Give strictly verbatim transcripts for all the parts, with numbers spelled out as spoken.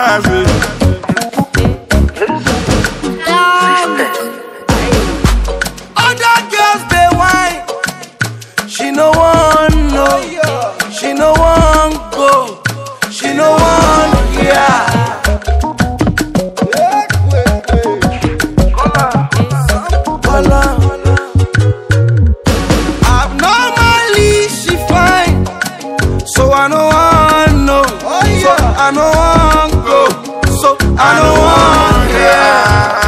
Other girls they whine, she no want no, she no want go, she no want yeah. Abnormally she fine, so I no want no, so I no want go, so I no want yeah.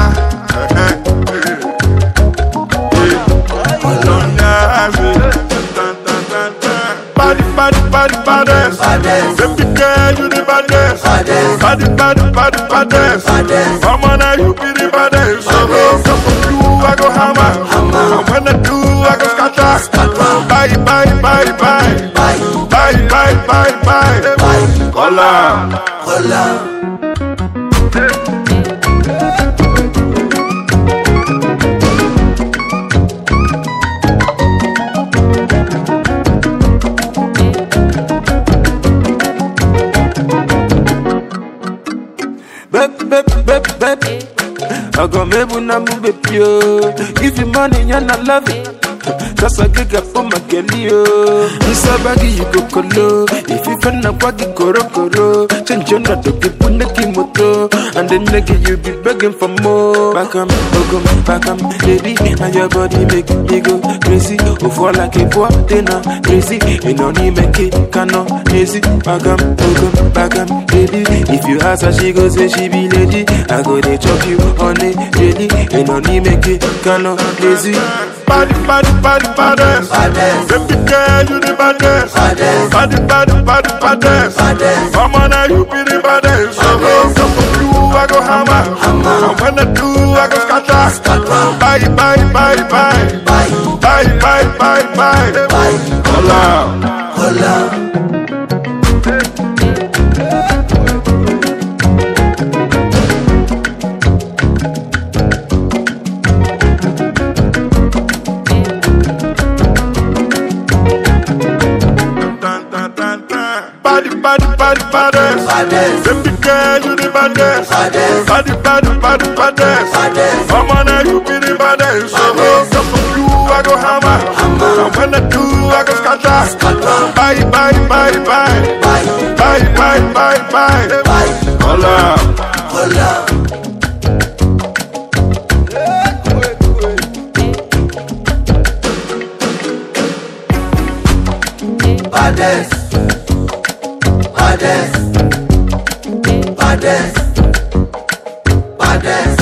Body, body, body, baddest. Baby girl, you the baddest. Body, body, body, baddest. Come on now, you be the baddest. So go, so for you, I go hammer. And when I do, I go scatter. Bye, bye, bye, bye. Bye, bye, bye, bye. Hola, Hola. Bep, bep, bep, bep. I go me when I move it pure. Give you money and I love it. Cause I get for my girlie, yo. This a baggy you go colo. If you find a baggy koro koro, change your not to keep on the kimoto. And then nigga you be begging for more. Back on, back on, back on, baby. And your body make me go crazy. Oh, fall like a boy, dinner crazy. And only make it cano easy. Back on, back on, back on, baby. If you ask her, she go say she be lady. I go they chop you on it, really. And only make it cano easy. body, body, body, baddest. Baby girl, you the baddest. Body, body, body, baddest. Come on now, you be the baddest. So go, so for you, I go hammer. And when I do, I go scatter. Bye, bye, bye, bye. Bye, bye, bye, bye. Hola, hola. body, body, body, baddest. Baby girl, you the baddest. Body, body, body, baddest. Come on now, you be the baddest. So go, so for you, I go hammer. And when I do, I go scatter. Bye, bye, bye, bye. Bye, bye, bye, bye. Hola, hola. Baddest, baddest, baddest, baddest.